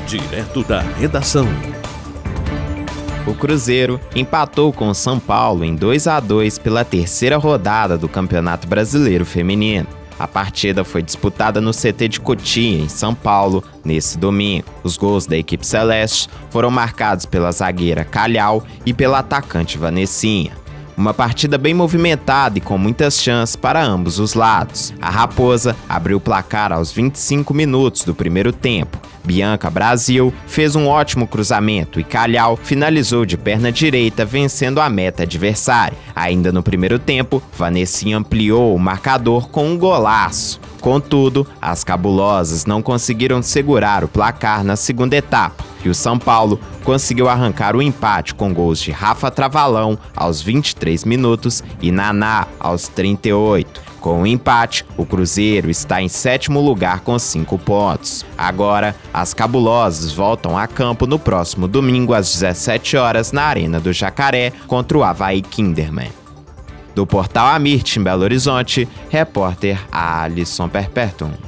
Direto da redação. O Cruzeiro empatou com o São Paulo em 2-2 pela terceira rodada do Campeonato Brasileiro Feminino. A partida foi disputada no CT de Cotia, em São Paulo, nesse domingo. Os gols da equipe celeste foram marcados pela zagueira Calhau e pela atacante Vanessinha. Uma partida bem movimentada e com muitas chances para ambos os lados. A Raposa abriu o placar aos 25 minutos do primeiro tempo. Bianca Brasil fez um ótimo cruzamento e Calhau finalizou de perna direita, vencendo a meta adversária. Ainda no primeiro tempo, Vanessinha ampliou o marcador com um golaço. Contudo, as cabulosas não conseguiram segurar o placar na segunda etapa e o São Paulo conseguiu arrancar o empate com gols de Rafa Travalão aos 23 minutos e Naná aos 38. Com o empate, o Cruzeiro está em 7º lugar com 5 pontos. Agora, as cabulosas voltam a campo no próximo domingo às 17 horas na Arena do Jacaré contra o Avaí Kinderman. Do Portal Amirte, em Belo Horizonte, repórter Alisson Perpetuum.